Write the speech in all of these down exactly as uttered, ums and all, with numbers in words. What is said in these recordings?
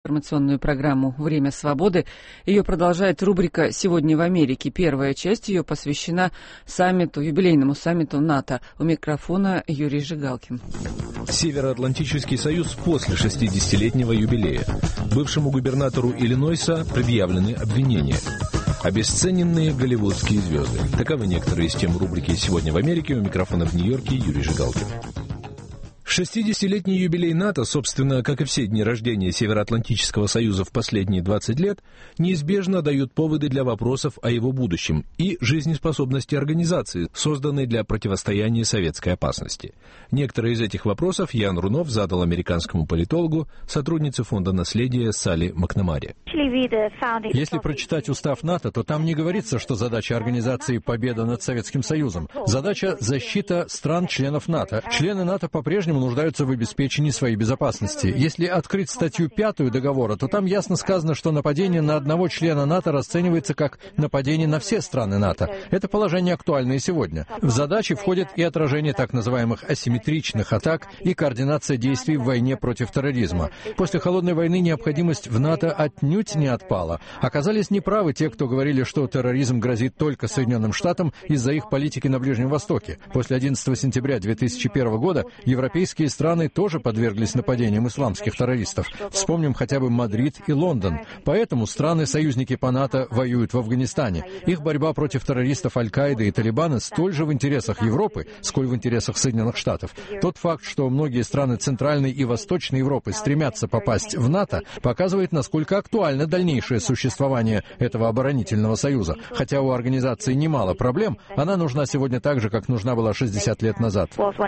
Информационную программу «Время свободы». Ее продолжает рубрика «Сегодня в Америке». Первая часть ее посвящена саммиту, юбилейному саммиту НАТО. У микрофона Юрий Жигалкин. Североатлантический союз после шестидесятилетнего юбилея. Бывшему губернатору Иллинойса предъявлены обвинения. Обесцененные голливудские звезды. Таковы некоторые из тем рубрики «Сегодня в Америке». У микрофона в Нью-Йорке Юрий Жигалкин. шестидесятилетний юбилей НАТО, собственно, как и все дни рождения Североатлантического союза в последние двадцать лет, неизбежно дают поводы для вопросов о его будущем и жизнеспособности организации, созданной для противостояния советской опасности. Некоторые из этих вопросов Ян Рунов задал американскому политологу, сотруднице фонда наследия Салли Макнамаре. Если прочитать устав НАТО, то там не говорится, что задача организации победа над Советским Союзом. Задача — защита стран-членов НАТО. Члены НАТО по-прежнему нуждаются в обеспечении своей безопасности. Если открыть статью пятую договора, то там ясно сказано, что нападение на одного члена НАТО расценивается как нападение на все страны НАТО. Это положение актуально и сегодня. В задачи входит и отражение так называемых асимметричных атак и координация действий в войне против терроризма. После Холодной войны необходимость в НАТО отнюдь не отпала. Оказались неправы те, кто говорили, что терроризм грозит только Соединенным Штатам из-за их политики на Ближнем Востоке. После одиннадцатого сентября две тысячи первого года европейские Европейские страны тоже подверглись нападениям исламских террористов. Вспомним хотя бы Мадрид и Лондон. Поэтому страны-союзники по НАТО воюют в Афганистане. Их борьба против террористов Аль-Каиды и Талибана столь же в интересах Европы, сколь в интересах Соединенных Штатов. Тот факт, что многие страны Центральной и Восточной Европы стремятся попасть в НАТО, показывает, насколько актуально дальнейшее существование этого оборонительного союза. Хотя у организации немало проблем, она нужна сегодня так же, как нужна была шестьдесят лет назад.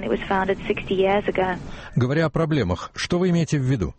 Говоря о проблемах, что вы имеете в виду?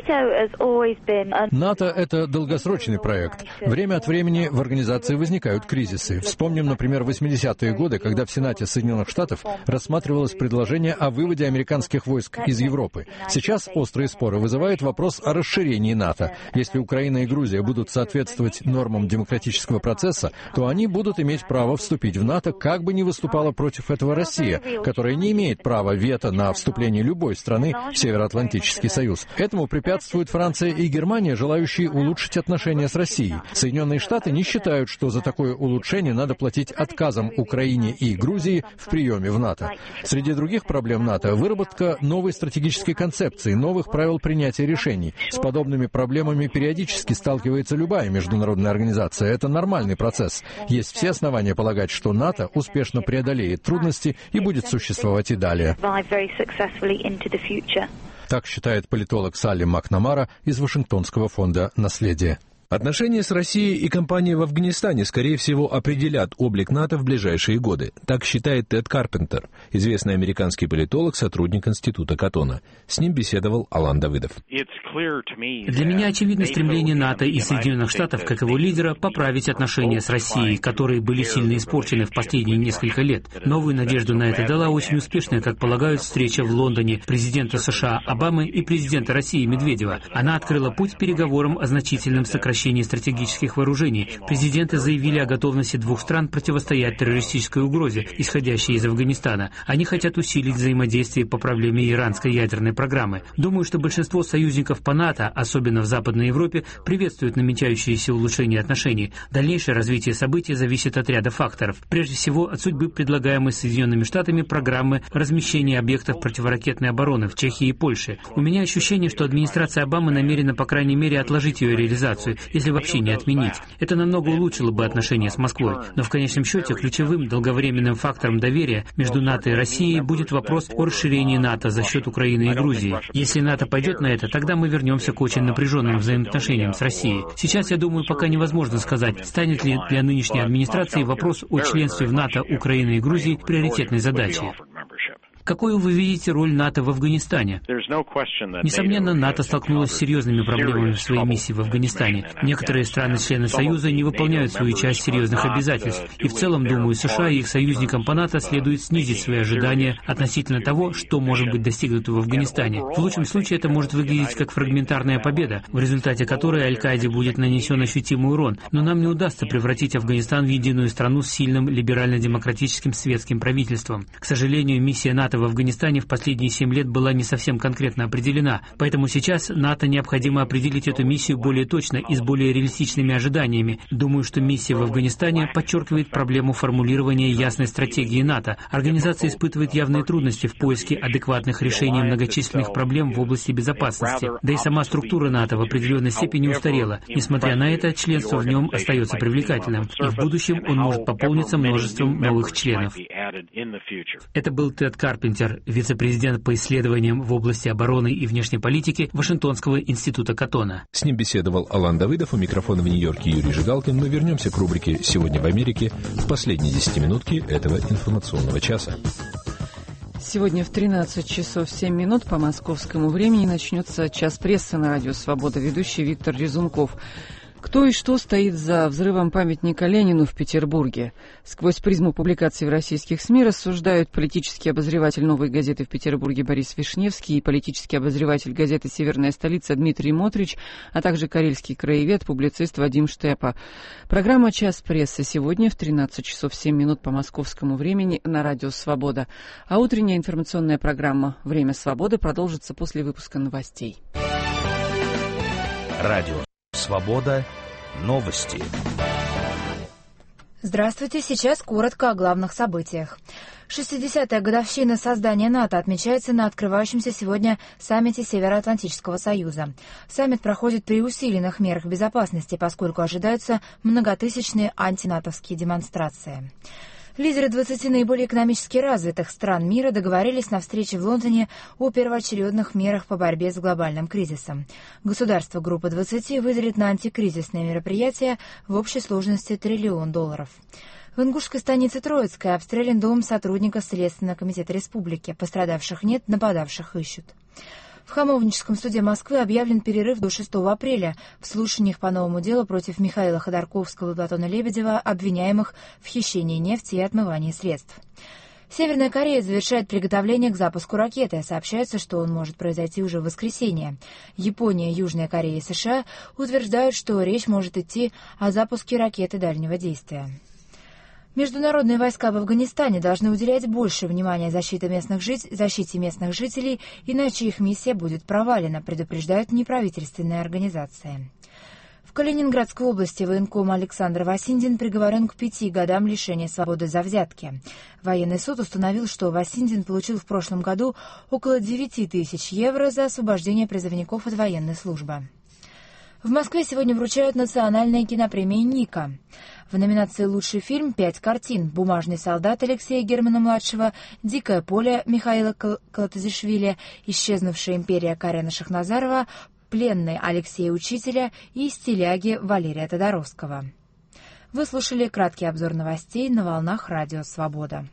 НАТО — это долгосрочный проект. Время от времени в организации возникают кризисы. Вспомним, например, восьмидесятые годы, когда в Сенате Соединенных Штатов рассматривалось предложение о выводе американских войск из Европы. Сейчас острые споры вызывает вопрос о расширении НАТО. Если Украина и Грузия будут соответствовать нормам демократического процесса, то они будут иметь право вступить в НАТО, как бы ни выступала против этого Россия, которая не имеет права вето на вступление любой страны в Североатлантический союз. Этому препятствуют Франция и Германия, желающие улучшить отношения с Россией. Соединенные Штаты не считают, что за такое улучшение надо платить отказом Украине и Грузии в приеме в НАТО. Среди других проблем НАТО — выработка новой стратегической концепции, новых правил принятия решений. С подобными проблемами периодически сталкивается любая международная организация. Это нормальный процесс. Есть все основания полагать, что НАТО успешно преодолеет трудности и будет существовать и далее. Так считает политолог Салли Макнамара из Вашингтонского фонда наследия. Отношения с Россией и кампания в Афганистане, скорее всего, определят облик НАТО в ближайшие годы. Так считает Тед Карпентер, известный американский политолог, сотрудник Института Каттона. С ним беседовал Алан Давыдов. Для меня очевидно стремление НАТО и Соединенных Штатов, как его лидера, поправить отношения с Россией, которые были сильно испорчены в последние несколько лет. Новую надежду на это дала очень успешная, как полагают, встреча в Лондоне президента США Обамы и президента России Медведева. Она открыла путь к переговорам о значительном сокращении стратегических вооружений. Президенты заявили о готовности двух стран противостоять террористической угрозе, исходящей из Афганистана. Они хотят усилить взаимодействие по проблеме иранской ядерной программы. Думаю, что большинство союзников по НАТО, особенно в Западной Европе, приветствуют намечающиеся улучшения отношений. Дальнейшее развитие событий зависит от ряда факторов. Прежде всего, от судьбы предлагаемой Соединенными Штатами программы размещения объектов противоракетной обороны в Чехии и Польше. У меня ощущение, что администрация Обамы намерена, по крайней мере, отложить ее реализацию, если вообще не отменить. Это намного улучшило бы отношения с Москвой. Но в конечном счете ключевым долговременным фактором доверия между НАТО и Россией будет вопрос о расширении НАТО за счет Украины и Грузии. Если НАТО пойдет на это, тогда мы вернемся к очень напряженным взаимоотношениям с Россией. Сейчас, я думаю, пока невозможно сказать, станет ли для нынешней администрации вопрос о членстве в НАТО Украины и Грузии приоритетной задачей. Какую вы видите роль НАТО в Афганистане? Несомненно, НАТО столкнулось с серьезными проблемами в своей миссии в Афганистане. Некоторые страны-члены Союза не выполняют свою часть серьезных обязательств. И в целом, думаю, США и их союзникам по НАТО следует снизить свои ожидания относительно того, что может быть достигнуто в Афганистане. В лучшем случае это может выглядеть как фрагментарная победа, в результате которой Аль-Каиде будет нанесен ощутимый урон. Но нам не удастся превратить Афганистан в единую страну с сильным либерально-демократическим светским правительством. К сожалению, миссия НАТО НАТО в Афганистане в последние семь лет была не совсем конкретно определена, поэтому сейчас НАТО необходимо определить эту миссию более точно и с более реалистичными ожиданиями. Думаю, что миссия в Афганистане подчеркивает проблему формулирования ясной стратегии НАТО. Организация испытывает явные трудности в поиске адекватных решений многочисленных проблем в области безопасности. Да и сама структура НАТО в определенной степени устарела. Несмотря на это, членство в нем остается привлекательным, и в будущем он может пополниться множеством новых членов. Это был Тед Карпентер, вице-президент по исследованиям в области обороны и внешней политики Вашингтонского института Каттона. С ним беседовал Алан Давыдов, у микрофона в Нью-Йорке Юрий Жигалкин. Мы вернемся к рубрике «Сегодня в Америке» в последние десятиминутки этого информационного часа. Сегодня в тринадцать часов семь минут по московскому времени начнется час прессы на радио «Свобода». Ведущий Виктор Резунков. Кто и что стоит за взрывом памятника Ленину в Петербурге? Сквозь призму публикаций в российских СМИ рассуждают политический обозреватель «Новой газеты» в Петербурге Борис Вишневский и политический обозреватель газеты «Северная столица» Дмитрий Мотрич, а также карельский краевед, публицист Вадим Штепа. Программа «Час прессы» сегодня в тринадцать часов семь минут по московскому времени на радио «Свобода». А утренняя информационная программа «Время свободы» продолжится после выпуска новостей. Радио «Свобода». Новости. Здравствуйте, сейчас коротко о главных событиях. шестидесятая годовщина создания НАТО отмечается на открывающемся сегодня саммите Североатлантического союза. Саммит проходит при усиленных мерах безопасности, поскольку ожидаются многотысячные антинатовские демонстрации. Лидеры двадцати наиболее экономически развитых стран мира договорились на встрече в Лондоне о первоочередных мерах по борьбе с глобальным кризисом. Государство группы двадцати выделит на антикризисные мероприятия в общей сложности триллион долларов. В ингушской станице Троицкой обстрелян дом сотрудника Следственного комитета республики. Пострадавших нет, нападавших ищут. В Хамовническом суде Москвы объявлен перерыв до шестого апреля в слушаниях по новому делу против Михаила Ходорковского и Платона Лебедева, обвиняемых в хищении нефти и отмывании средств. Северная Корея завершает приготовление к запуску ракеты. Сообщается, что он может произойти уже в воскресенье. Япония, Южная Корея и США утверждают, что речь может идти о запуске ракеты дальнего действия. Международные войска в Афганистане должны уделять больше внимания защите местных, жит... защите местных жителей, иначе их миссия будет провалена, предупреждают неправительственные организации. В Калининградской области военком Александр Васиндин приговорен к пяти годам лишения свободы за взятки. Военный суд установил, что Васиндин получил в прошлом году около девяти тысяч евро за освобождение призывников от военной службы. В Москве сегодня вручают национальные кинопремии «Ника». В номинации «Лучший фильм» пять картин: «Бумажный солдат» Алексея Германа-младшего, «Дикое поле» Михаила Калатазишвили, «Исчезнувшая империя» Карена Шахназарова, «Пленный» Алексея Учителя и «Стиляги» Валерия Тодоровского. Вы слушали краткий обзор новостей на волнах радио «Свобода».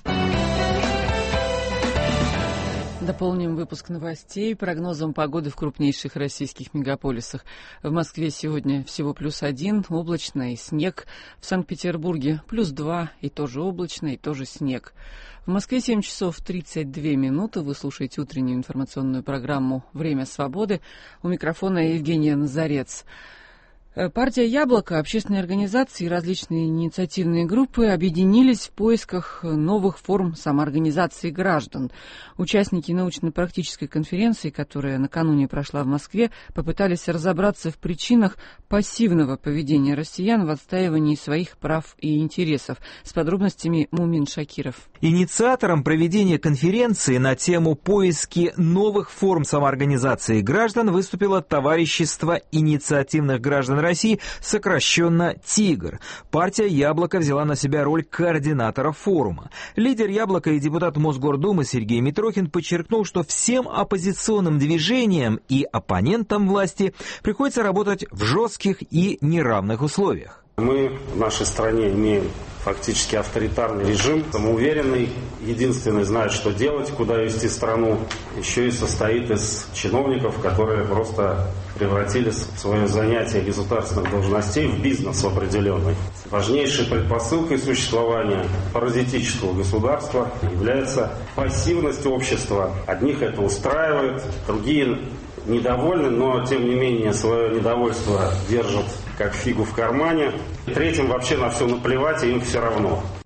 Дополним выпуск новостей прогнозом погоды в крупнейших российских мегаполисах. В Москве сегодня всего плюс один, облачно и снег. В Санкт-Петербурге плюс два, и тоже облачно, и тоже снег. В Москве семь часов тридцать две минуты. Вы слушаете утреннюю информационную программу «Время свободы». У микрофона Евгения Назарец. Партия «Яблоко», общественные организации и различные инициативные группы объединились в поисках новых форм самоорганизации граждан. Участники научно-практической конференции, которая накануне прошла в Москве, попытались разобраться в причинах пассивного поведения россиян в отстаивании своих прав и интересов. С подробностями Мумин Шакиров. Инициатором проведения конференции на тему поиски новых форм самоорганизации граждан выступило товарищество инициативных граждан России, сокращенно «ТИГР». Партия «Яблоко» взяла на себя роль координатора форума. Лидер «Яблока» и депутат Мосгордумы Сергей Митрохин подчеркнул, что всем оппозиционным движениям и оппонентам власти приходится работать в жестких и неравных условиях. Мы в нашей стране имеем фактически авторитарный режим, самоуверенный, единственный знает, что делать, куда вести страну, еще и состоит из чиновников, которые просто превратили свое занятие государственных должностей в бизнес определенный. Важнейшей предпосылкой существования паразитического государства является пассивность общества. Одних это устраивает, другие недовольны, но тем не менее свое недовольство держат как фигу в кармане. Третьим вообще на все наплевать, и им все равно.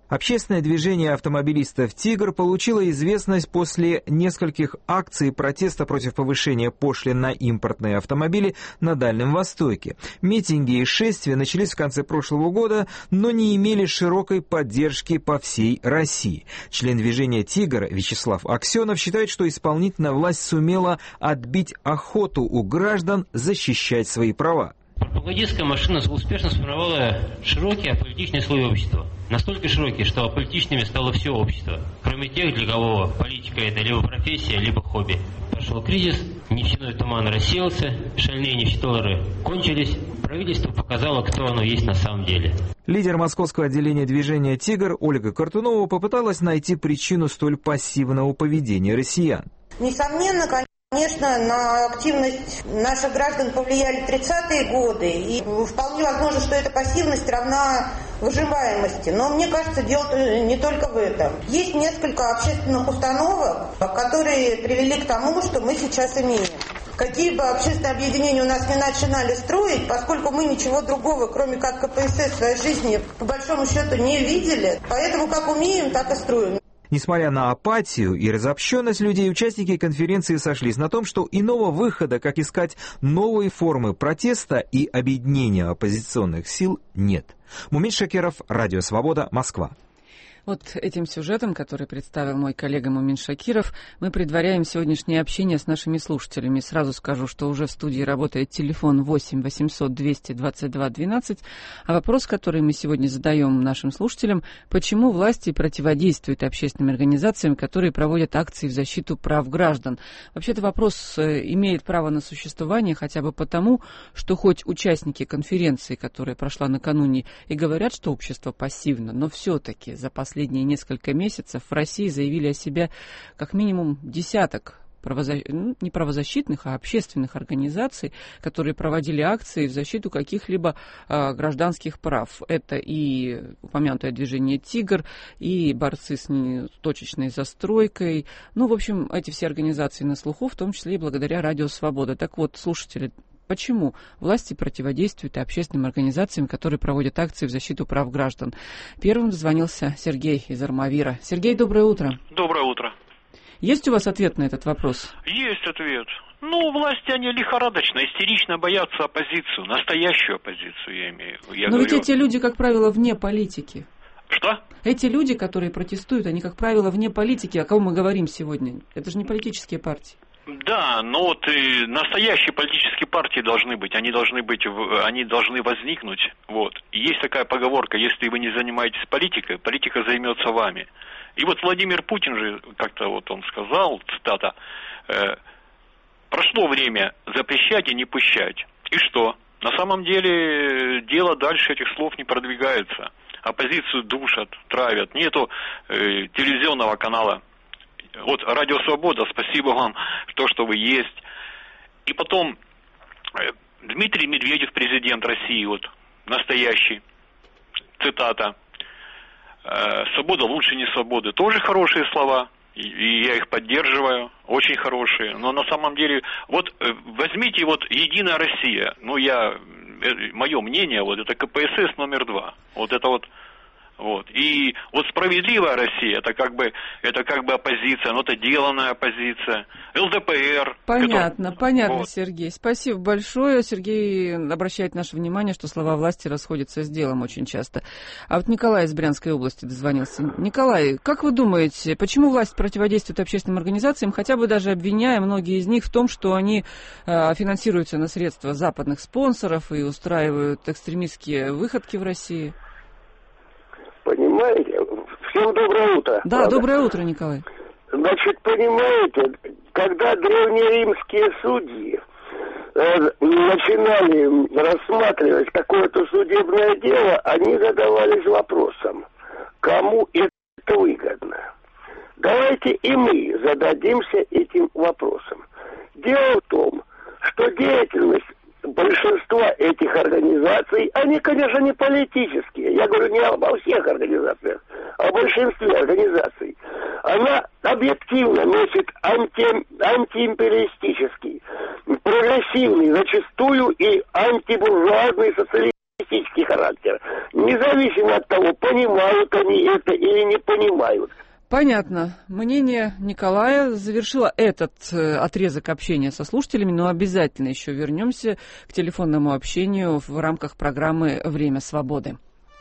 Общественное движение автомобилистов «Тигр» получило известность после нескольких акций протеста против повышения пошлин на импортные автомобили на Дальнем Востоке. Митинги и шествия начались в конце прошлого года, но не имели широкой поддержки по всей России. Член движения «Тигр» Вячеслав Аксенов считает, что исполнительная власть сумела отбить охоту у граждан защищать свои права. Пропагандистская машина успешно сформировала широкий аполитичный слой общества. Настолько широкий, что аполитичными стало все общество, кроме тех, для кого политика – это либо профессия, либо хобби. Пошел кризис, нефтяной туман рассеялся, шальные нефтедоллары кончились, правительство показало, кто оно есть на самом деле. Лидер московского отделения движения «Тигр» Ольга Картунова попыталась найти причину столь пассивного поведения россиян. Несомненно, конечно. Конечно, на активность наших граждан повлияли тридцатые годы, и вполне возможно, что эта пассивность равна выживаемости. Но мне кажется, дело не только в этом. Есть несколько общественных установок, которые привели к тому, что мы сейчас имеем. Какие бы общественные объединения у нас не начинали строить, поскольку мы ничего другого, кроме как ка пэ эс эс, в своей жизни по большому счету не видели, поэтому как умеем, так и строим. Несмотря на апатию и разобщенность людей, участники конференции сошлись на том, что иного выхода, как искать новые формы протеста и объединения оппозиционных сил, нет. Мумин Шакиров, Радио Свобода, Москва. Вот этим сюжетом, который представил мой коллега Мумин Шакиров, мы предваряем сегодняшнее общение с нашими слушателями. Сразу скажу, что уже в студии работает телефон восемь восемьсот двести двадцать два двенадцать. А вопрос, который мы сегодня задаем нашим слушателям: почему власти противодействуют общественным организациям, которые проводят акции в защиту прав граждан? Вообще-то вопрос имеет право на существование хотя бы потому, что хоть участники конференции, которая прошла накануне, и говорят, что общество пассивно, но все-таки за последние Последние несколько месяцев в России заявили о себе как минимум десяток правозащ... ну, не правозащитных, а общественных организаций, которые проводили акции в защиту каких-либо а, гражданских прав. Это и упомянутое движение «Тигр», и борцы с точечной застройкой. Ну, в общем, эти все организации на слуху, в том числе и благодаря Радио Свобода. Так вот, слушатели, почему власти противодействуют общественным организациям, которые проводят акции в защиту прав граждан? Первым дозвонился Сергей из Армавира. Сергей, доброе утро. Доброе утро. Есть у вас ответ на этот вопрос? Есть ответ. Ну, власти, они лихорадочно, истерично боятся оппозицию, настоящую оппозицию, я имею в виду. Но говорю... ведь эти люди, как правило, вне политики. Что? Эти люди, которые протестуют, они, как правило, вне политики. О ком мы говорим сегодня? Это же не политические партии. Да, но вот и настоящие политические партии должны быть, они должны быть, они должны возникнуть, вот. И есть такая поговорка: если вы не занимаетесь политикой, политика займется вами. И вот Владимир Путин же как-то вот он сказал, цитата: э, прошло время запрещать и не пущать. И что? На самом деле дело дальше этих слов не продвигается. Оппозицию душат, травят, нету э, телевизионного канала. Вот Радио Свобода, спасибо вам, то, что вы есть. И потом Дмитрий Медведев, президент России, вот настоящий, цитата: «Свобода лучше не свободы». Тоже хорошие слова, и я их поддерживаю, очень хорошие. Но на самом деле, вот возьмите вот «Единая Россия», ну я, мое мнение, вот это ка пэ эс эс номер два, вот это вот. Вот. И вот «Справедливая Россия» это как бы, это как бы оппозиция, но это деланная оппозиция. эл дэ пэ эр. Понятно, который... понятно, вот. Сергей. Спасибо большое. Сергей обращает наше внимание, что слова власти расходятся с делом очень часто. А вот Николай из Брянской области дозвонился. Николай, как вы думаете, почему власть противодействует общественным организациям, хотя бы даже обвиняя многие из них в том, что они э, финансируются на средства западных спонсоров и устраивают экстремистские выходки в России? Понимаете? Всем доброе утро. Да, правда? Доброе утро, Николай. Значит, понимаете, когда древнеримские судьи э, начинали рассматривать какое-то судебное дело, они задавались вопросом, кому это выгодно. Давайте и мы зададимся этим вопросом. Дело в том, что деятельность большинства этих организаций, они, конечно, не политические, я говорю не обо всех организациях, а о большинстве организаций, она объективно носит анти, антиимпериалистический, прогрессивный, зачастую и антибуржуазный социалистический политический характер, независимо от того, понимают они это или не понимают. Понятно. Мнение Николая завершило этот э, отрезок общения со слушателями, но обязательно еще вернемся к телефонному общению в рамках программы «Время свободы».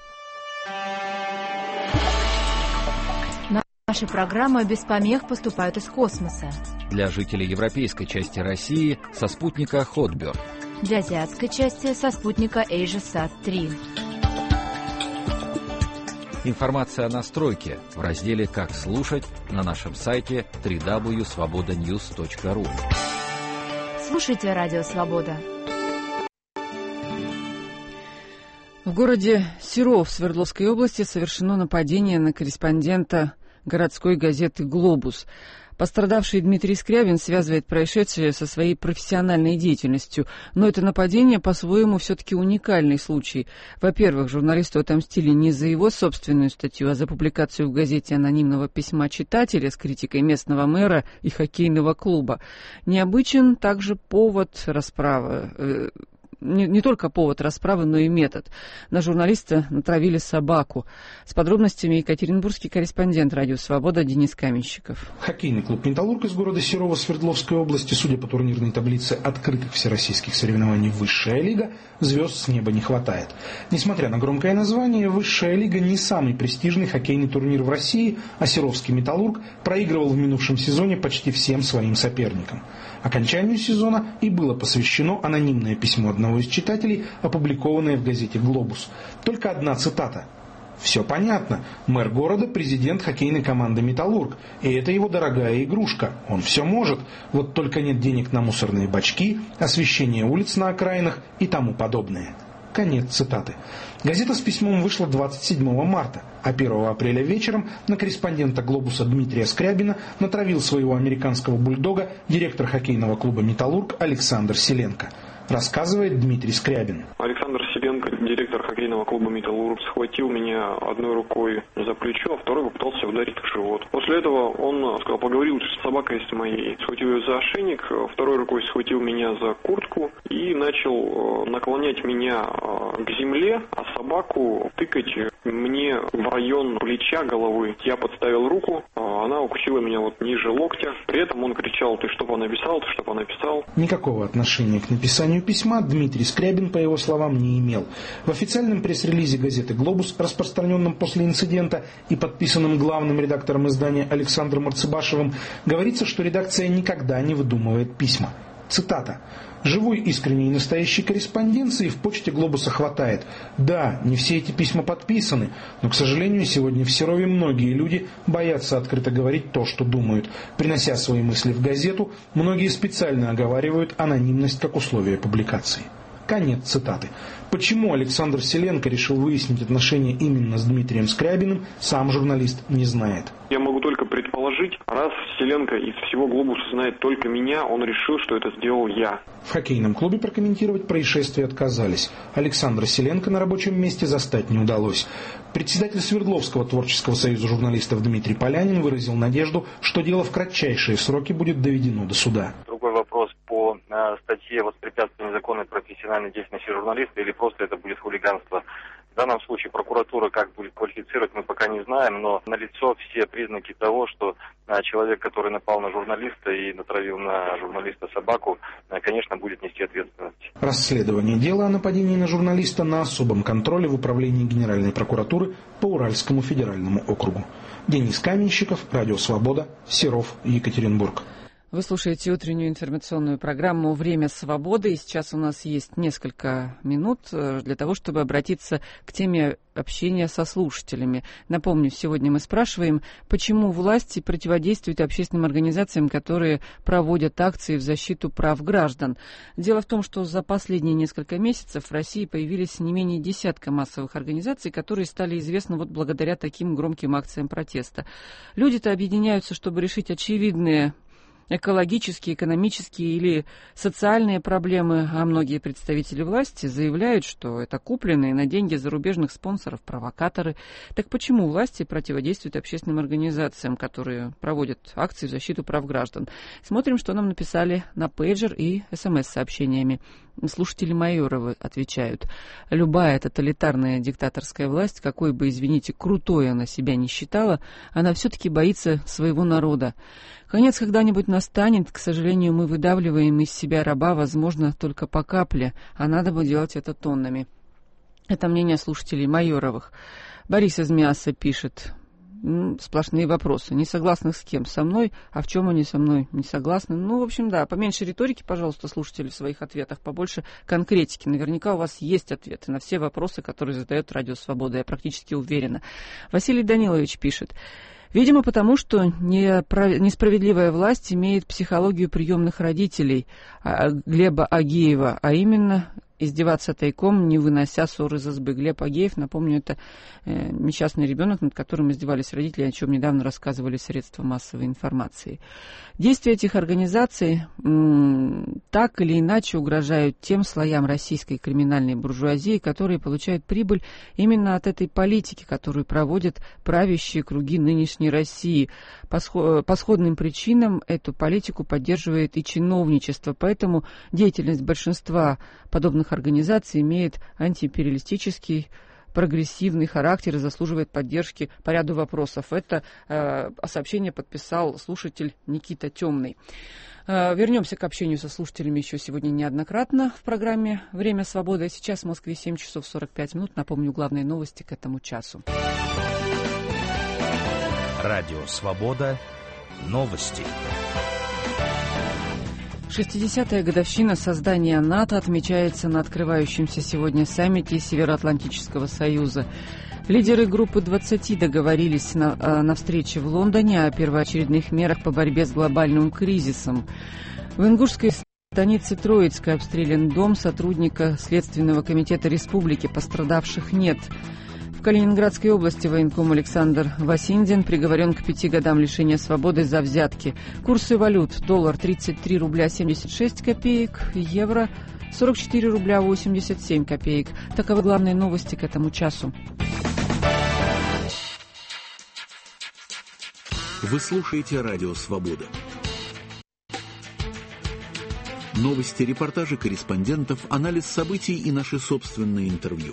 Наши программы без помех поступают из космоса. Для жителей европейской части России со спутника Хотберг. Для азиатской части со спутника AsiaSat три. Информация о настройке в разделе «Как слушать» на нашем сайте дабл ю дабл ю дабл ю точка свобода ньюс точка ру. Слушайте Радио Свобода. В городе Серов Свердловской области совершено нападение на корреспондента городской газеты «Глобус». Пострадавший Дмитрий Скрябин связывает происшедшее со своей профессиональной деятельностью, но это нападение по-своему все-таки уникальный случай. Во-первых, журналисту отомстили не за его собственную статью, а за публикацию в газете анонимного письма читателя с критикой местного мэра и хоккейного клуба. Необычен также повод расправы. Э, Не, не только повод расправы, но и метод. На журналиста натравили собаку. С подробностями екатеринбургский корреспондент «Радио Свобода» Денис Каменщиков. Хоккейный клуб «Металлург» из города Серова Свердловской области, судя по турнирной таблице открытых всероссийских соревнований «Высшая лига», звезд с неба не хватает. Несмотря на громкое название, «Высшая лига» не самый престижный хоккейный турнир в России, а серовский «Металлург» проигрывал в минувшем сезоне почти всем своим соперникам. Окончанию сезона и было посвящено анонимное письмо одного из читателей, опубликованное в газете «Глобус». Только одна цитата. «Все понятно. Мэр города – президент хоккейной команды «Металлург». И это его дорогая игрушка. Он все может. Вот только нет денег на мусорные бачки, освещение улиц на окраинах и тому подобное». Конец цитаты. Газета с письмом вышла двадцать седьмого марта, а первого апреля вечером на корреспондента «Глобуса» Дмитрия Скрябина натравил своего американского бульдога директор хоккейного клуба «Металлург» Александр Селенко. Рассказывает Дмитрий Скрябин. Александр Селенко, директор хоккейного клуба «Металлург», схватил меня одной рукой за плечо, а второй попытался ударить в живот. После этого он сказал, поговорил с собакой с моей, схватил ее за ошейник, второй рукой схватил меня за куртку и начал наклонять меня к земле, а собаку тыкать мне в район плеча, головы. Я подставил руку, она укусила меня вот ниже локтя. При этом он кричал: «Ты что написал? Ты что написал?» Никакого отношения к написанию письма Дмитрий Скрябин, по его словам, не имел. В официальном пресс-релизе газеты «Глобус», распространенном после инцидента и подписанном главным редактором издания Александром Арцебашевым, говорится, что редакция никогда не выдумывает письма. Цитата. «Живой, искренней и настоящей корреспонденции в почте «Глобуса» хватает. Да, не все эти письма подписаны, но, к сожалению, сегодня в Серове многие люди боятся открыто говорить то, что думают. Принося свои мысли в газету, многие специально оговаривают анонимность как условие публикации». Конец цитаты. Почему Александр Селенко решил выяснить отношения именно с Дмитрием Скрябиным, сам журналист не знает. Я могу только предположить, раз Селенко из всего «Глобуса» знает только меня, он решил, что это сделал я. В хоккейном клубе прокомментировать происшествие отказались. Александра Селенко на рабочем месте застать не удалось. Председатель Свердловского творческого союза журналистов Дмитрий Полянин выразил надежду, что дело в кратчайшие сроки будет доведено до суда. Другой вопрос по э, статье «Воспрепятствование незаконной профессиональной деятельности журналиста» или просто это будет хулиганство. В данном случае прокуратура как будет квалифицировать, мы пока не знаем, но налицо все признаки того, что а, человек, который напал на журналиста и натравил на журналиста собаку, а, конечно, будет нести ответственность. Расследование дела о нападении на журналиста на особом контроле в управлении Генеральной прокуратуры по Уральскому федеральному округу. Денис Каменщиков, Радио Свобода, Серов, Екатеринбург. Вы слушаете утреннюю информационную программу «Время свободы». И сейчас у нас есть несколько минут для того, чтобы обратиться к теме общения со слушателями. Напомню, сегодня мы спрашиваем, почему власти противодействуют общественным организациям, которые проводят акции в защиту прав граждан. Дело в том, что за последние несколько месяцев в России появились не менее десятка массовых организаций, которые стали известны вот благодаря таким громким акциям протеста. Люди-то объединяются, чтобы решить очевидные экологические, экономические или социальные проблемы, а многие представители власти заявляют, что это купленные на деньги зарубежных спонсоров провокаторы. Так почему власти противодействуют общественным организациям, которые проводят акции в защиту прав граждан? Смотрим, что нам написали на пейджер и смс-сообщениями. Слушатели Майоровы отвечают: любая тоталитарная диктаторская власть, какой бы, извините, крутой она себя не считала, она все-таки боится своего народа. Конец когда-нибудь настанет, к сожалению, мы выдавливаем из себя раба, возможно, только по капле, а надо бы делать это тоннами. Это мнение слушателей Майоровых. Борис из Миасса пишет: сплошные вопросы. Не согласны с кем? Со мной? А в чем они со мной не согласны? Ну, в общем, да, поменьше риторики, пожалуйста, слушатели, в своих ответах, побольше конкретики. Наверняка у вас есть ответы на все вопросы, которые задает Радио Свобода, я практически уверена. Василий Данилович пишет: видимо, потому что несправедливая власть имеет психологию приемных родителей Глеба Агеева, а именно издеваться тайком, не вынося ссор из избы. Глеб Агеев, напомню, это э, несчастный ребенок, над которым издевались родители, о чем недавно рассказывали средства массовой информации. Действия этих организаций м- так или иначе угрожают тем слоям российской криминальной буржуазии, которые получают прибыль именно от этой политики, которую проводят правящие круги нынешней России. По, сход- по сходным причинам эту политику поддерживает и чиновничество, поэтому деятельность большинства подобных организаций имеет антиимпериалистический, прогрессивный характер и заслуживает поддержки по ряду вопросов. Это э, сообщение подписал слушатель Никита Темный. Э, вернемся к общению со слушателями еще сегодня неоднократно в программе «Время свободы». Сейчас в Москве семь часов сорок пять минут. Напомню главные новости к этому часу. Радио «Свобода». Новости. шестидесятая годовщина создания НАТО отмечается на открывающемся сегодня саммите Североатлантического союза. Лидеры группы двадцати договорились на, на встрече в Лондоне о первоочередных мерах по борьбе с глобальным кризисом. В ингушской станице Троицкой обстрелян дом сотрудника Следственного комитета республики. Пострадавших нет. В Калининградской области военком Александр Васиндин приговорен к пяти годам лишения свободы за взятки. Курсы валют: доллар тридцать три рубля семьдесят шесть копеек, евро сорок четыре рубля восемьдесят семь копеек. Таковы главные новости к этому часу. Вы слушаете Радио Свобода. Новости, репортажи корреспондентов, анализ событий и наши собственные интервью.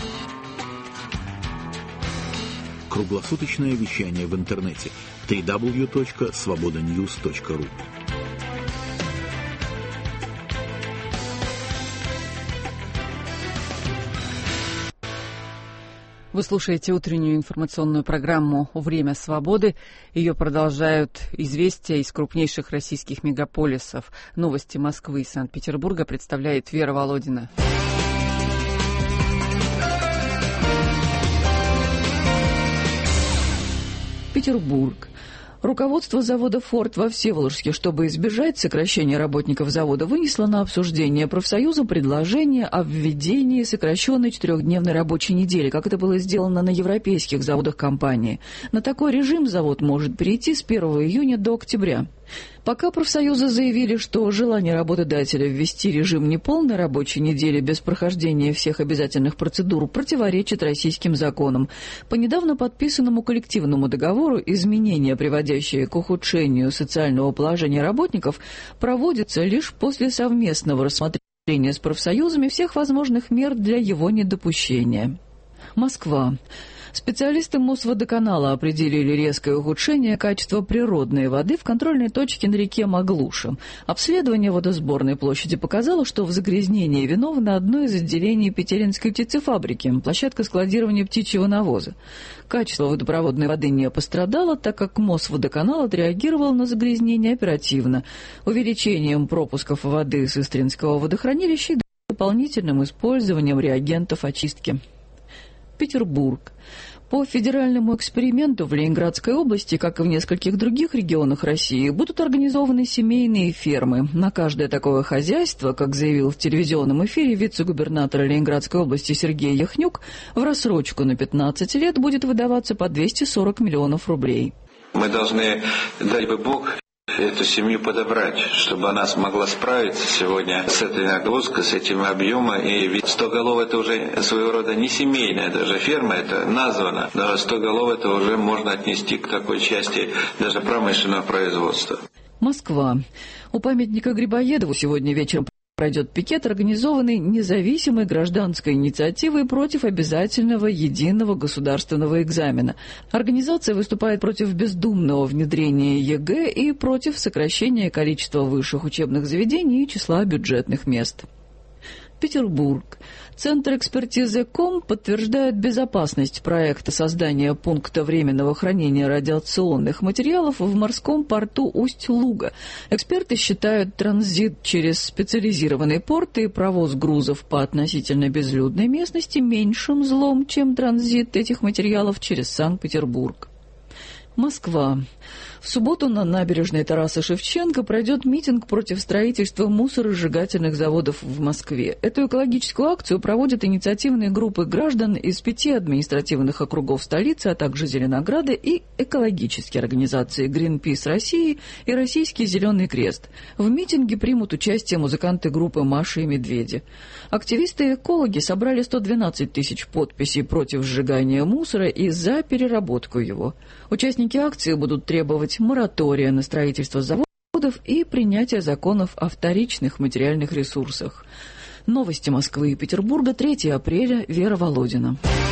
Круглосуточное вещание в интернете дабл ю дабл ю дабл ю точка свобода ньюс точка ру. Вы слушаете утреннюю информационную программу «Время свободы». Ее продолжают известия из крупнейших российских мегаполисов. Новости Москвы и Санкт-Петербурга представляет Вера Володина. Петербург. Руководство завода «Форд» во Всеволожске, чтобы избежать сокращения работников завода, вынесло на обсуждение профсоюза предложение о введении сокращенной четырехдневной рабочей недели, как это было сделано на европейских заводах компании. На такой режим завод может перейти с первого июня до октября. Пока профсоюзы заявили, что желание работодателя ввести режим неполной рабочей недели без прохождения всех обязательных процедур противоречит российским законам. По недавно подписанному коллективному договору изменения, приводящие к ухудшению социального положения работников, проводятся лишь после совместного рассмотрения с профсоюзами всех возможных мер для его недопущения. Москва. Специалисты Мосводоканала определили резкое ухудшение качества природной воды в контрольной точке на реке Маглуша. Обследование водосборной площади показало, что в загрязнении виновно одно из отделений Петеринской птицефабрики, площадка складирования птичьего навоза. Качество водопроводной воды не пострадало, так как Мосводоканал отреагировал на загрязнение оперативно, увеличением пропусков воды с Истринского водохранилища и дополнительным использованием реагентов очистки. Петербург. По федеральному эксперименту в Ленинградской области, как и в нескольких других регионах России, будут организованы семейные фермы. На каждое такое хозяйство, как заявил в телевизионном эфире вице-губернатор Ленинградской области Сергей Яхнюк, в рассрочку на пятнадцать лет будет выдаваться по двести сорок миллионов рублей. Мы должны, дай бы Бог, эту семью подобрать, чтобы она смогла справиться сегодня с этой нагрузкой, с этим объемом. И ведь сто голов это уже своего рода не семейная даже ферма, это названо, но сто голов это уже можно отнести к такой части даже промышленного производства. Москва. У памятника Грибоедову сегодня вечером пройдет пикет, организованный независимой гражданской инициативой против обязательного единого государственного экзамена. Организация выступает против бездумного внедрения ЕГЭ и против сокращения количества высших учебных заведений и числа бюджетных мест. Петербург. Центр экспертизы КОМ подтверждает безопасность проекта создания пункта временного хранения радиационных материалов в морском порту Усть-Луга. Эксперты считают транзит через специализированный порт и провоз грузов по относительно безлюдной местности меньшим злом, чем транзит этих материалов через Санкт-Петербург. Москва. В субботу на набережной Тараса Шевченко пройдет митинг против строительства мусоросжигательных заводов в Москве. Эту экологическую акцию проводят инициативные группы граждан из пяти административных округов столицы, а также Зеленограда и экологические организации «Гринпис России» и «Российский Зеленый Крест». В митинге примут участие музыканты группы «Маша и Медведи». Активисты и экологи собрали сто двенадцать тысяч подписей против сжигания мусора и за переработку его. Участники акции будут требовать моратория на строительство заводов и принятия законов о вторичных материальных ресурсах. Новости Москвы и Петербурга, третьего апреля, Вера Володина.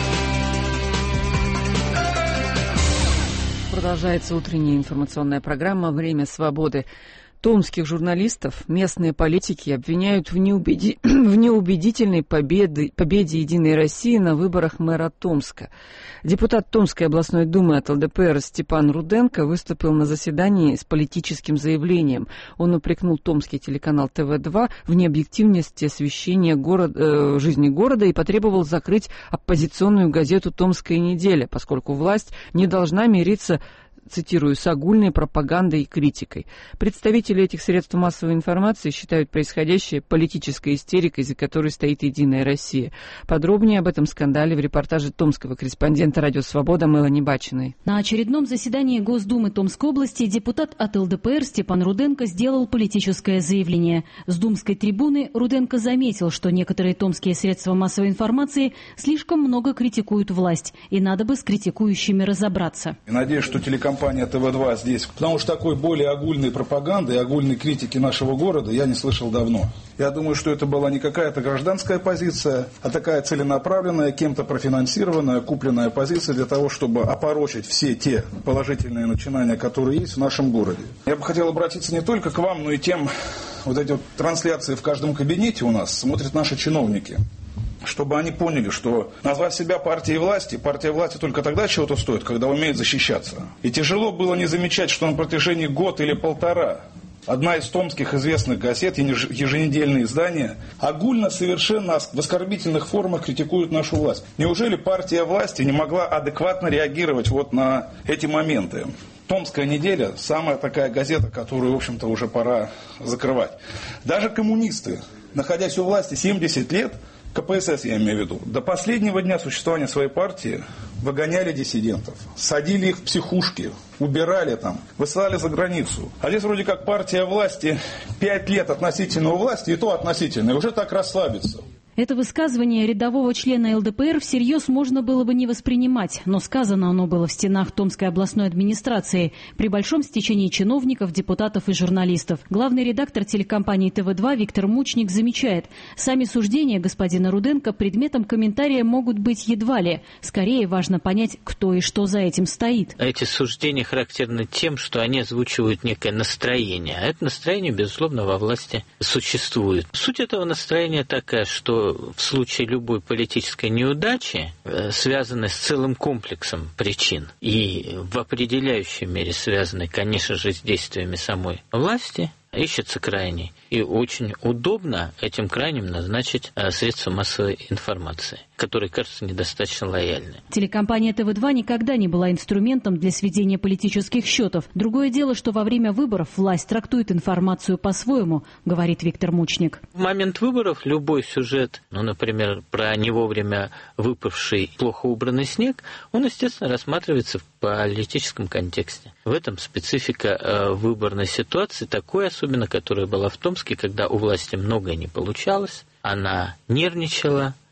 Продолжается утренняя информационная программа «Время свободы». Томских журналистов местные политики обвиняют в, неубеди... в неубедительной победы... победе «Единой России» на выборах мэра Томска. Депутат Томской областной думы от ЛДПР Степан Руденко выступил на заседании с политическим заявлением. Он упрекнул томский телеканал Тэ Вэ два в необъективности освещения город... э, жизни города и потребовал закрыть оппозиционную газету «Томская неделя», поскольку власть не должна мириться, цитирую, с огульной пропагандой и критикой. Представители этих средств массовой информации считают происходящее политической истерикой, за которой стоит «Единая Россия». Подробнее об этом скандале в репортаже томского корреспондента «Радио Свобода» Мелани Бачиной. На очередном заседании Госдумы Томской области депутат от ЛДПР Степан Руденко сделал политическое заявление. С думской трибуны Руденко заметил, что некоторые томские средства массовой информации слишком много критикуют власть, и надо бы с критикующими разобраться. Надеюсь, что телекомпания Компания Тэ Вэ два здесь, потому что такой более огульной пропаганды и огульной критики нашего города я не слышал давно. Я думаю, что это была не какая-то гражданская позиция, а такая целенаправленная, кем-то профинансированная, купленная позиция для того, чтобы опорочить все те положительные начинания, которые есть в нашем городе. Я бы хотел обратиться не только к вам, но и тем, вот эти вот трансляции в каждом кабинете у нас смотрят наши чиновники. Чтобы они поняли, что назвать себя партией власти, партия власти только тогда чего-то стоит, когда умеет защищаться. И тяжело было не замечать, что на протяжении года или полтора одна из томских известных газет, еженедельные издания, огульно совершенно в оскорбительных формах критикуют нашу власть. Неужели партия власти не могла адекватно реагировать вот на эти моменты? «Томская неделя» – самая такая газета, которую, в общем-то, уже пора закрывать. Даже коммунисты, находясь у власти семьдесят лет, ка пэ эс эс я имею в виду, до последнего дня существования своей партии выгоняли диссидентов, садили их в психушки, убирали там, высылали за границу. А здесь вроде как партия власти, пять лет относительного власти, и то относительно, и уже так расслабится. Это высказывание рядового члена эл дэ пэ эр всерьез можно было бы не воспринимать, но сказано оно было в стенах Томской областной администрации при большом стечении чиновников, депутатов и журналистов. Главный редактор телекомпании Тэ Вэ два Виктор Мучник замечает, сами суждения господина Руденко предметом комментария могут быть едва ли. Скорее важно понять, кто и что за этим стоит. Эти суждения характерны тем, что они озвучивают некое настроение. А это настроение, безусловно, во власти существует. Суть этого настроения такая, что в случае любой политической неудачи, связанной с целым комплексом причин и в определяющей мере связанной, конечно же, с действиями самой власти, ищется крайний. И очень удобно этим крайним назначить средства массовой информации, которые, кажется, недостаточно лояльны. Телекомпания Тэ Вэ два никогда не была инструментом для сведения политических счетов. Другое дело, что во время выборов власть трактует информацию по-своему, говорит Виктор Мучник. В момент выборов любой сюжет, ну, например, про не вовремя выпавший, плохо убранный снег, он, естественно, рассматривается в политическом контексте. В этом специфика э, выборной ситуации, такой особенно, которая была в Томске, когда у власти многое не получалось. Она нервничала,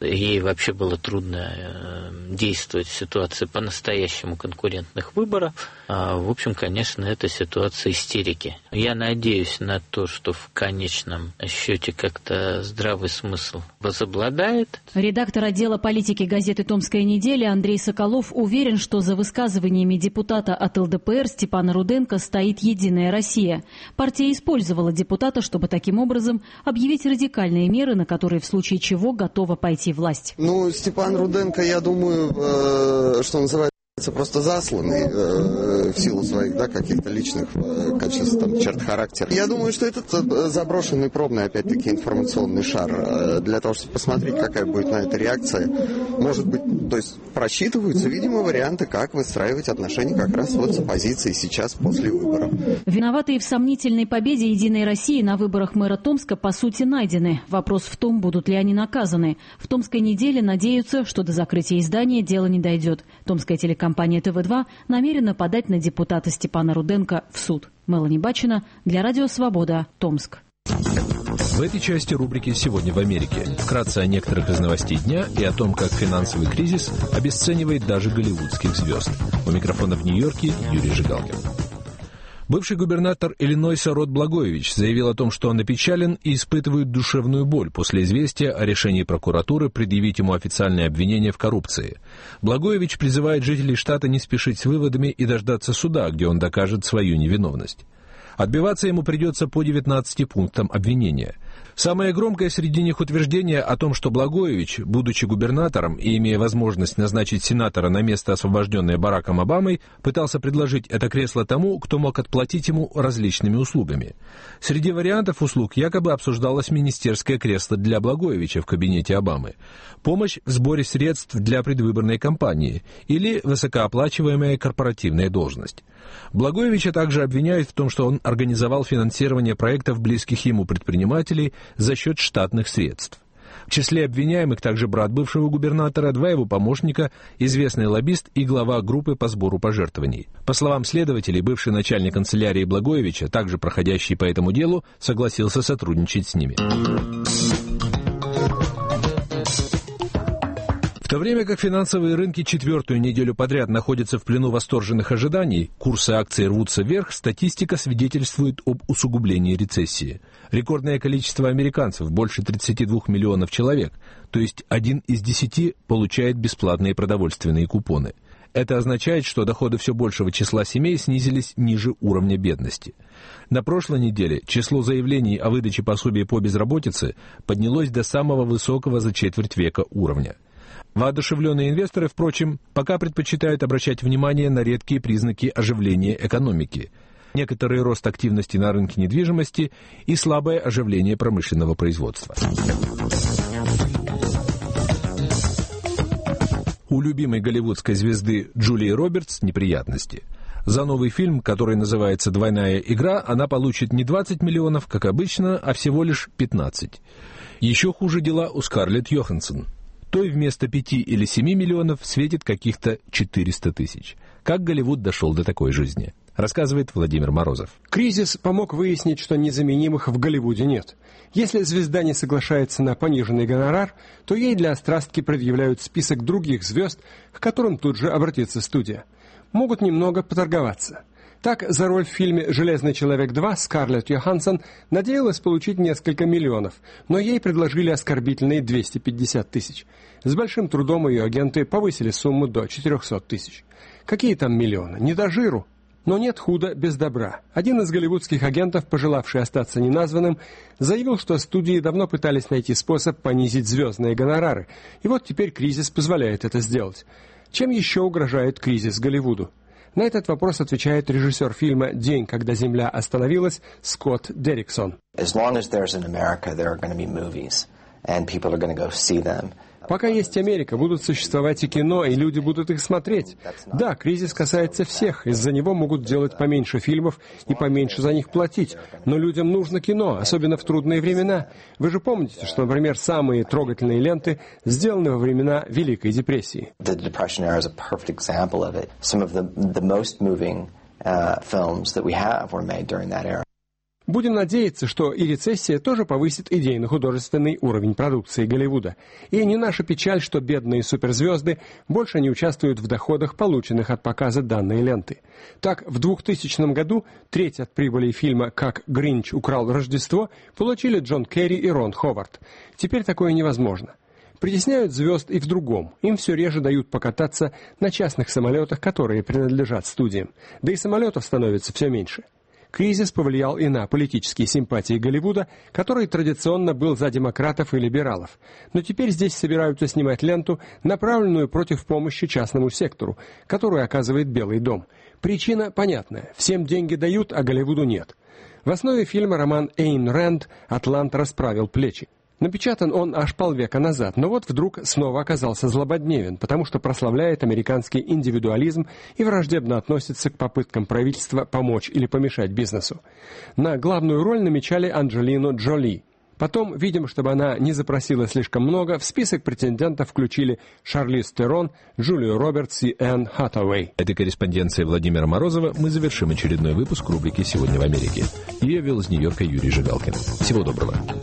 ей вообще было трудно действовать в ситуации по-настоящему конкурентных выборов. В общем, конечно, это ситуация истерики. Я надеюсь на то, что в конечном счете как-то здравый смысл возобладает. Редактор отдела политики газеты «Томская неделя» Андрей Соколов уверен, что за высказываниями депутата от эл дэ пэ эр Степана Руденко стоит «Единая Россия». Партия использовала депутата, чтобы таким образом объявить радикальные меры, на которые в случае чего готова пойти власть. Ну, Степан Руденко, я думаю, э, что называется, просто засланный э, в силу своих, да, каких-то личных э, качеств, там, черт характера. Я думаю, что это заброшенный пробный, опять-таки, информационный шар э, для того, чтобы посмотреть, какая будет на это реакция. Может быть, то есть просчитываются, видимо, варианты, как выстраивать отношения как раз вот с оппозицией сейчас после выборов. Виноватые в сомнительной победе «Единой России» на выборах мэра Томска по сути найдены. Вопрос в том, будут ли они наказаны. В «Томской неделе» надеются, что до закрытия издания дело не дойдет. Томская телекомпания Компания тэ вэ два намерена подать на депутата Степана Руденко в суд. Мелани Бачина для Радио Свобода, Томск. В этой части рубрики «Сегодня в Америке» вкратце о некоторых из новостей дня и о том, как финансовый кризис обесценивает даже голливудских звезд. У микрофона в Нью-Йорке Юрий Жигалкин. Бывший губернатор Иллинойса Род Благоевич заявил о том, что он опечален и испытывает душевную боль после известия о решении прокуратуры предъявить ему официальное обвинение в коррупции. Благоевич призывает жителей штата не спешить с выводами и дождаться суда, где он докажет свою невиновность. Отбиваться ему придется по девятнадцати пунктам обвинения. Самое громкое среди них утверждение о том, что Благоевич, будучи губернатором и имея возможность назначить сенатора на место, освобожденное Бараком Обамой, пытался предложить это кресло тому, кто мог отплатить ему различными услугами. Среди вариантов услуг якобы обсуждалось министерское кресло для Благоевича в кабинете Обамы, помощь в сборе средств для предвыборной кампании или высокооплачиваемая корпоративная должность. Благоевича также обвиняют в том, что он организовал финансирование проектов близких ему предпринимателей за счет штатных средств. В числе обвиняемых также брат бывшего губернатора, два его помощника, известный лоббист и глава группы по сбору пожертвований. По словам следователей, бывший начальник канцелярии Благоевича, также проходящий по этому делу, согласился сотрудничать с ними. В то время как финансовые рынки четвертую неделю подряд находятся в плену восторженных ожиданий, курсы акций рвутся вверх, статистика свидетельствует об усугублении рецессии. Рекордное количество американцев, больше тридцати двух миллионов человек, то есть один из десяти получает бесплатные продовольственные купоны. Это означает, что доходы все большего числа семей снизились ниже уровня бедности. На прошлой неделе число заявлений о выдаче пособий по безработице поднялось до самого высокого за четверть века уровня. Воодушевленные инвесторы, впрочем, пока предпочитают обращать внимание на редкие признаки оживления экономики, некоторый рост активности на рынке недвижимости и слабое оживление промышленного производства. У любимой голливудской звезды Джулии Робертс неприятности. За новый фильм, который называется «Двойная игра», она получит не двадцать миллионов, как обычно, а всего лишь пятнадцать. Еще хуже дела у Скарлетт Йоханссон. Той вместо пяти или семи миллионов светит каких-то четыреста тысяч. Как Голливуд дошел до такой жизни? Рассказывает Владимир Морозов. Кризис помог выяснить, что незаменимых в Голливуде нет. Если звезда не соглашается на пониженный гонорар, то ей для острастки предъявляют список других звезд, к которым тут же обратится студия. Могут немного поторговаться. Так, за роль в фильме «Железный человек два» Скарлетт Йоханссон надеялась получить несколько миллионов, но ей предложили оскорбительные двести пятьдесят тысяч. С большим трудом ее агенты повысили сумму до четырехсот тысяч. Какие там миллионы? Не до жиру. Но нет худа без добра. Один из голливудских агентов, пожелавший остаться неназванным, заявил, что студии давно пытались найти способ понизить звездные гонорары, и вот теперь кризис позволяет это сделать. Чем еще угрожает кризис Голливуду? На этот вопрос отвечает режиссер фильма «День, когда Земля остановилась» Скотт Дерриксон. Пока есть Америка, будут существовать и кино, и люди будут их смотреть. Да, кризис касается всех, из-за него могут делать поменьше фильмов и поменьше за них платить. Но людям нужно кино, особенно в трудные времена. Вы же помните, что, например, самые трогательные ленты сделаны во времена Великой депрессии. Будем надеяться, что и рецессия тоже повысит идейно-художественный уровень продукции Голливуда. И не наша печаль, что бедные суперзвезды больше не участвуют в доходах, полученных от показа данной ленты. Так, в двухтысячном году треть от прибыли фильма «Как Гринч украл Рождество» получили Джон Керри и Рон Ховард. Теперь такое невозможно. Притесняют звезд и в другом. Им все реже дают покататься на частных самолетах, которые принадлежат студиям. Да и самолетов становится все меньше. Кризис повлиял и на политические симпатии Голливуда, который традиционно был за демократов и либералов. Но теперь здесь собираются снимать ленту, направленную против помощи частному сектору, которую оказывает Белый дом. Причина понятная. Всем деньги дают, а Голливуду нет. В основе фильма роман Эйн Рэнд «Атлант расправил плечи». Напечатан он аж полвека назад, но вот вдруг снова оказался злободневен, потому что прославляет американский индивидуализм и враждебно относится к попыткам правительства помочь или помешать бизнесу. На главную роль намечали Анджелину Джоли. Потом, видимо, чтобы она не запросила слишком много, в список претендентов включили Шарлиз Терон, Джулию Робертс и Энн Хатэуэй. Этой корреспонденцией Владимира Морозова мы завершим очередной выпуск рубрики «Сегодня в Америке». Ее вел из Нью-Йорка Юрий Жигалкин. Всего доброго.